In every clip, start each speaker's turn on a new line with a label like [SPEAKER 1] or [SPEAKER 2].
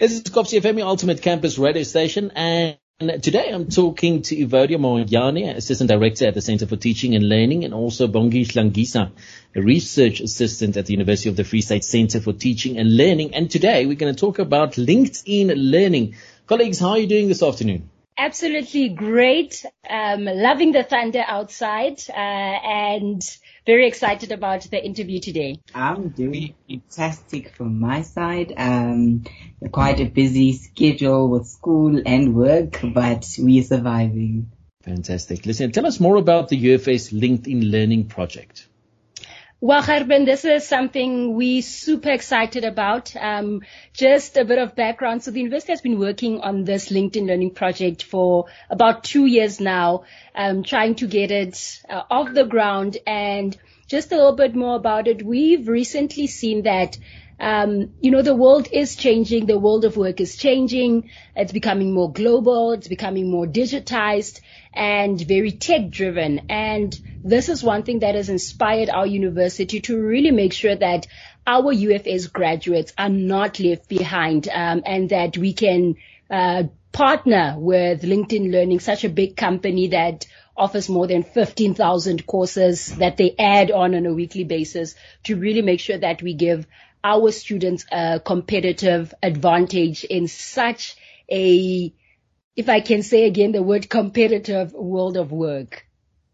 [SPEAKER 1] This is Kopsie FM, Ultimate Campus Radio Station, and today I'm talking to Evodia Moyane, Assistant Director at the Center for Teaching and Learning, and also Bongi Hlangisa, a Research Assistant at the University of the Free State Center for Teaching and Learning. And today we're going to talk about LinkedIn Learning. Colleagues, how are you doing this afternoon?
[SPEAKER 2] Absolutely great. Loving the thunder outside and very excited about the interview today.
[SPEAKER 3] I'm doing fantastic from my side. Quite a busy schedule with school and work, but we are surviving.
[SPEAKER 1] Fantastic. Listen, tell us more about the UFS LinkedIn Learning Project.
[SPEAKER 2] Well, Gerben, this is something we're super excited about. Just a bit of background. So the university has been working on this LinkedIn Learning project for about 2 years now, trying to get it off the ground. And just a little bit more about it. We've recently seen that the world is changing. The world of work is changing. It's becoming more global. It's becoming more digitized and very tech driven. And this is one thing that has inspired our university to really make sure that our UFS graduates are not left behind, and that we can partner with LinkedIn Learning, such a big company that offers more than 15,000 courses that they add on a weekly basis, to really make sure that we give our students a competitive advantage in such a, if I can say again the word competitive, world of work.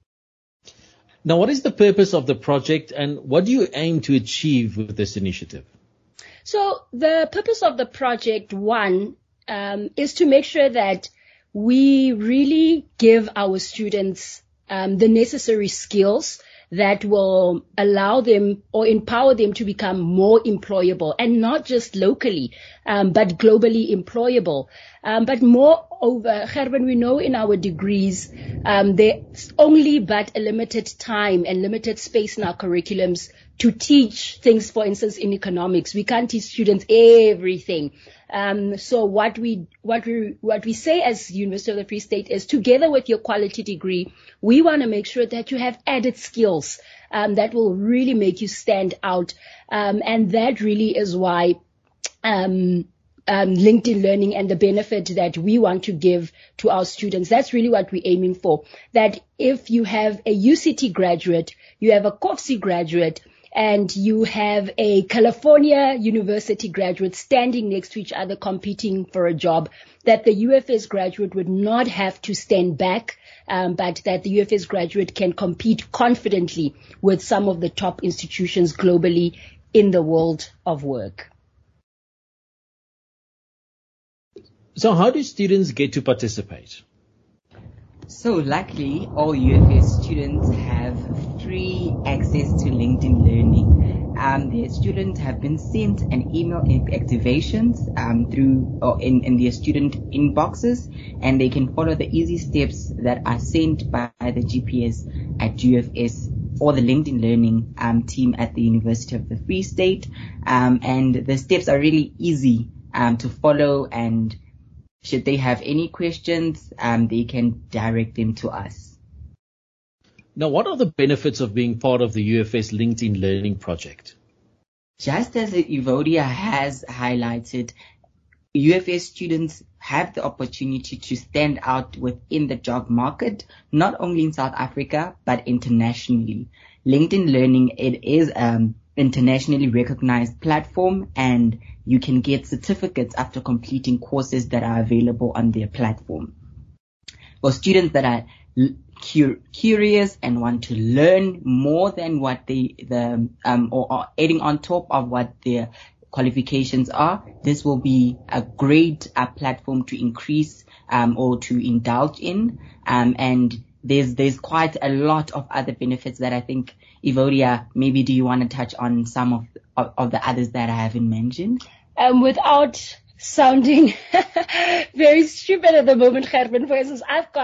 [SPEAKER 1] Now, what is the purpose of the project and what do you aim to achieve with this initiative?
[SPEAKER 2] So the purpose of the project, one, is to make sure that we really give our students the necessary skills that will allow them or empower them to become more employable, and not just locally, but globally employable. But moreover, Gerben, we know in our degrees, there's only but a limited time and limited space in our curriculums to teach things. For instance, in economics, we can't teach students everything. So what we say as University of the Free State is, together with your quality degree, we want to make sure that you have added skills that will really make you stand out. And that really is why LinkedIn Learning and the benefit that we want to give to our students, that's really what we're aiming for. That if you have a UCT graduate, you have a COFSI graduate, and you have a California University graduate standing next to each other competing for a job, that the UFS graduate would not have to stand back, but that the UFS graduate can compete confidently with some of the top institutions globally in the world of work.
[SPEAKER 1] So how do students get to participate?
[SPEAKER 3] So luckily, all UFS students have free access to LinkedIn Learning. Their students have been sent an email activations through or in their student inboxes, and they can follow the easy steps that are sent by the GPS at UFS or the LinkedIn Learning team at the University of the Free State. And the steps are really easy to follow, and should they have any questions, they can direct them to us.
[SPEAKER 1] Now, what are the benefits of being part of the UFS LinkedIn Learning project?
[SPEAKER 3] Just as Evodia has highlighted, UFS students have the opportunity to stand out within the job market, not only in South Africa, but internationally. LinkedIn Learning, it is internationally recognized platform, and you can get certificates after completing courses that are available on their platform. For students that are curious and want to learn more than what or adding on top of what their qualifications are, this will be a great platform to increase or to indulge in. And there's quite a lot of other benefits that I think, Evodia, maybe do you want to touch on some of the others that I haven't mentioned?
[SPEAKER 2] Without sounding very stupid at the moment, Gerben, for instance,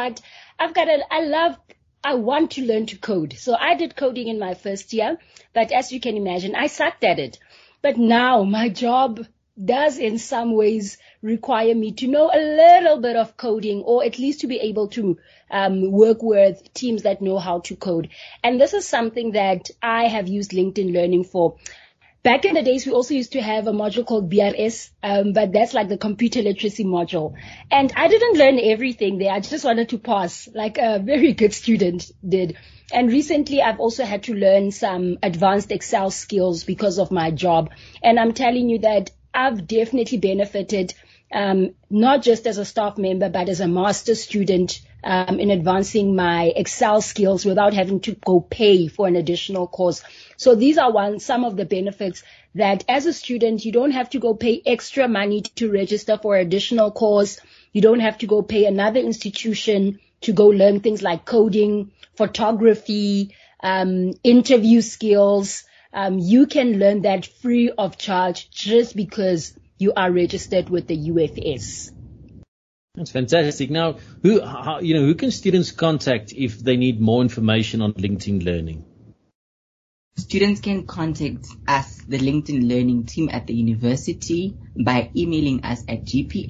[SPEAKER 2] I want to learn to code. So I did coding in my first year, but as you can imagine, I sucked at it. But now my job does in some ways require me to know a little bit of coding, or at least to be able to work with teams that know how to code. And this is something that I have used LinkedIn Learning for. Back in the days, we also used to have a module called BRS, but that's like the computer literacy module. And I didn't learn everything there. I just wanted to pass, like a very good student did. And recently, I've also had to learn some advanced Excel skills because of my job. And I'm telling you that I've definitely benefited, not just as a staff member, but as a master's student, in advancing my Excel skills without having to go pay for an additional course. So these are some of the benefits that as a student, you don't have to go pay extra money to register for an additional course. You don't have to go pay another institution to go learn things like coding, photography, interview skills. You can learn that free of charge just because you are registered with the UFS.
[SPEAKER 1] That's fantastic. Now, who can students contact if they need more information on LinkedIn Learning?
[SPEAKER 3] Students can contact us, the LinkedIn Learning team at the university, by emailing us at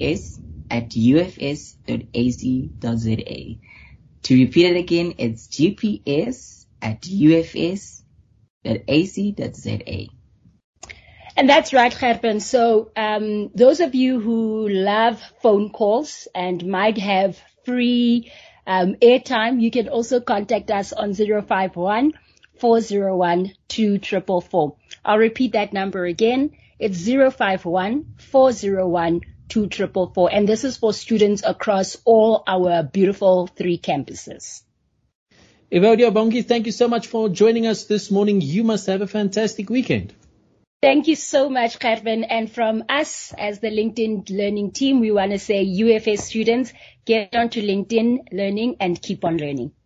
[SPEAKER 3] gps@ufs.ac.za. To repeat it again, it's gps@ufs.ac.za.
[SPEAKER 2] And that's right, Gerben. So those of you who love phone calls and might have free airtime, you can also contact us on 051-401-2444. I'll repeat that number again. It's 051-401-2444. And this is for students across all our beautiful 3 campuses.
[SPEAKER 1] Evodia Bongi, thank you so much for joining us this morning. You must have a fantastic weekend.
[SPEAKER 2] Thank you so much, Gerben. And from us as the LinkedIn Learning team, we want to say UFS students, get onto LinkedIn Learning and keep on learning.